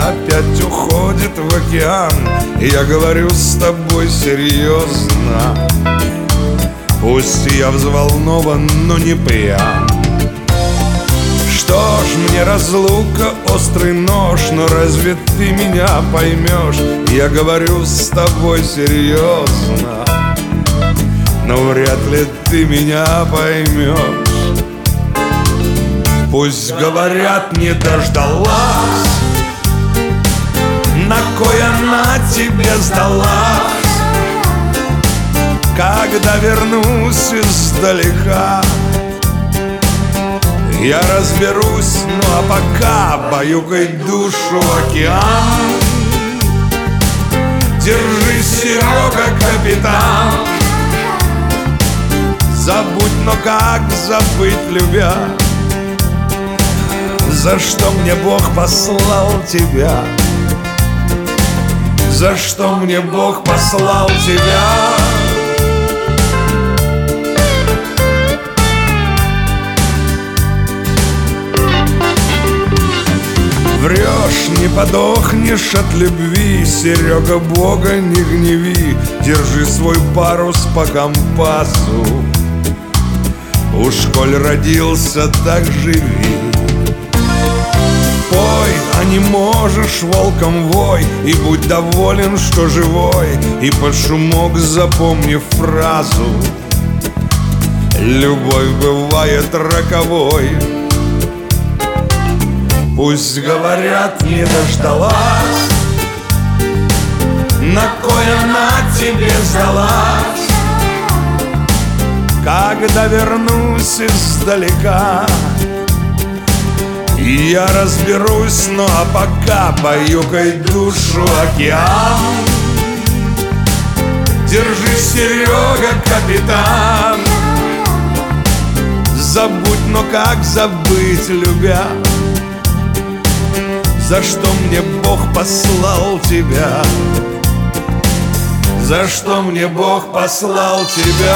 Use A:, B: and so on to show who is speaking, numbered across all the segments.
A: опять уходит в океан. И я говорю с тобой серьезно. Пусть я взволнован, но не пьян. Что ж, мне разлука острый нож, но разве ты меня поймешь? Я говорю с тобой серьезно, но вряд ли ты меня поймешь. Пусть говорят, не дождалась, на кой она тебе сдалась? Когда вернусь издалека, я разберусь, ну а пока баюкай душу океан. Держись, Серега, капитан. Забудь, но как забыть, любя? За что мне Бог послал тебя? За что мне Бог послал тебя? Врешь, не подохнешь от любви, Серега, Бога не гневи. Держи свой парус по компасу, уж коль родился, так живи. Пой, а не можешь, волком вой, и будь доволен, что живой. И под шумок запомни фразу: любовь бывает роковой. Пусть говорят, не дождалась, на кой она тебе сдалась? Когда вернусь издалека, и я разберусь, ну а пока баюкай душу океан. Держи, Серега, капитан. Забудь, но как забыть, любя? За что мне Бог послал тебя? За что мне Бог послал тебя?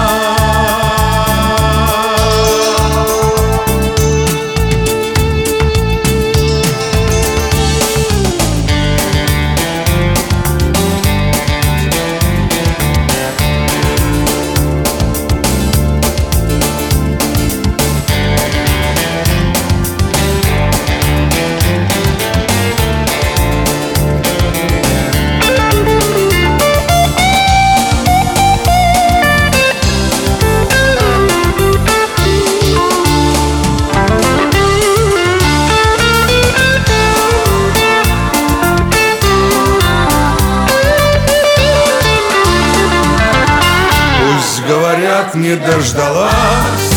A: Говорят, не дождалась,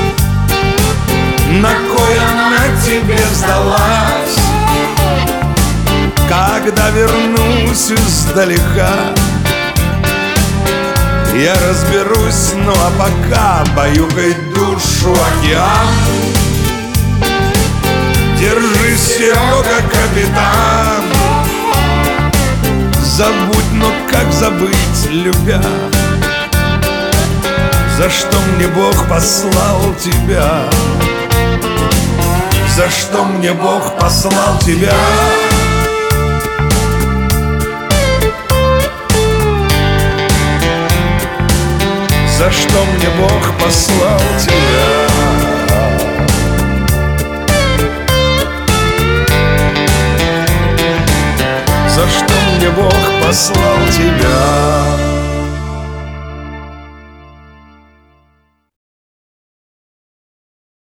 A: на кой она тебе сдалась? Когда вернусь издалека, я разберусь, ну а пока баюкай душу океан. Держи, Серега, капитан. Забудь, но как забыть, любя? За что мне Бог послал тебя? За что мне Бог послал тебя? За что мне Бог послал тебя? За что мне Бог послал тебя?